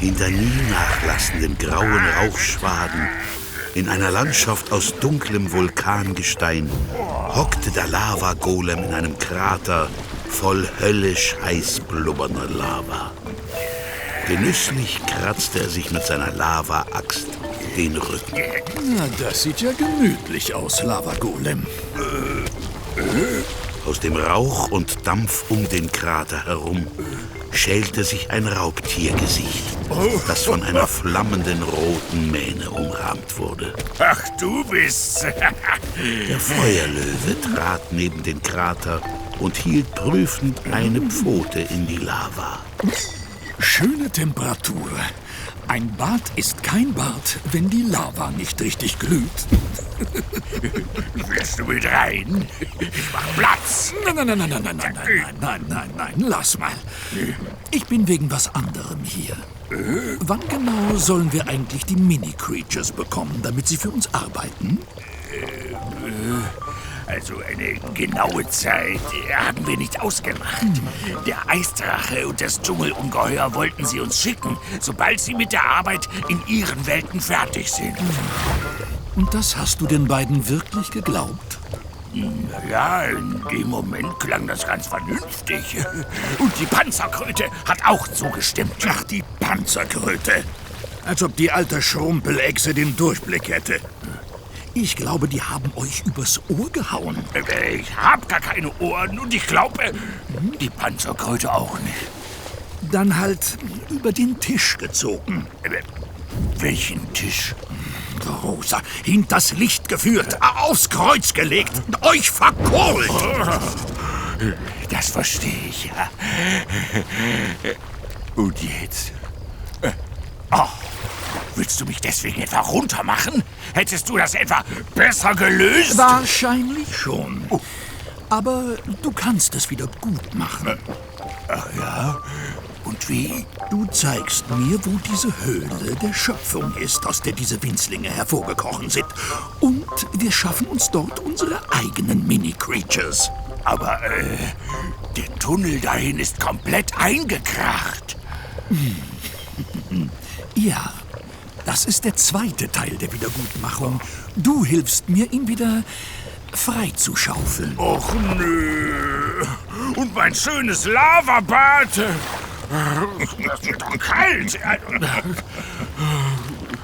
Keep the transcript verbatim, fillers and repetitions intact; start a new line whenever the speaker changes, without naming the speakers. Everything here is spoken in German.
Hinter nie nachlassenden grauen Rauchschwaden, in einer Landschaft aus dunklem Vulkangestein, hockte der Lavagolem in einem Krater voll höllisch heiß blubbernder Lava. Genüsslich kratzte er sich mit seiner Lava-Axt den Rücken.
Na, das sieht ja gemütlich aus, Lavagolem.
Aus dem Rauch und Dampf um den Krater herum schälte sich ein Raubtiergesicht, das von einer flammenden roten Mähne umrahmt wurde.
Ach, du bist's.
Der Feuerlöwe trat neben den Krater und hielt prüfend eine Pfote in die Lava.
Schöne Temperatur. Ein Bad ist kein Bad, wenn die Lava nicht richtig glüht.
Willst du mit rein? Ich mach Platz.
Nein, nein, nein, nein, nein, nein, nein, nein, nein, nein, nein, lass mal. Ich bin wegen was anderem hier. Wann genau sollen wir eigentlich die Mini-Creatures bekommen, damit sie für uns arbeiten?
Also eine genaue Zeit haben wir nicht ausgemacht. Der Eisdrache und das Dschungelungeheuer wollten sie uns schicken, sobald sie mit der Arbeit in ihren Welten fertig sind.
Und das hast du den beiden wirklich geglaubt?
Ja, in dem Moment klang das ganz vernünftig. Und die Panzerkröte hat auch zugestimmt.
Ach, die Panzerkröte. Als ob die alte Schrumpelechse den Durchblick hätte. Ich glaube, die haben euch übers Ohr gehauen.
Ich hab gar keine Ohren und ich glaube, die Panzerkröte auch nicht.
Dann halt über den Tisch gezogen.
Welchen Tisch?
Großer, hinters Licht geführt, aufs Kreuz gelegt und euch verkohlt.
Das verstehe ich, ja. Und jetzt? Oh, willst du mich deswegen etwa runtermachen? Hättest du das etwa besser gelöst?
Wahrscheinlich schon. Oh. Aber du kannst es wieder gut machen.
Ach ja? Und wie?
Du zeigst mir, wo diese Höhle der Schöpfung ist, aus der diese Winzlinge hervorgekrochen sind. Und wir schaffen uns dort unsere eigenen Mini-Creatures.
Aber äh, der Tunnel dahin ist komplett eingekracht.
Ja, das ist der zweite Teil der Wiedergutmachung. Du hilfst mir, ihn wieder frei zu schaufeln.
Och nö. Und mein schönes Lavabad. Das ist doch kalt.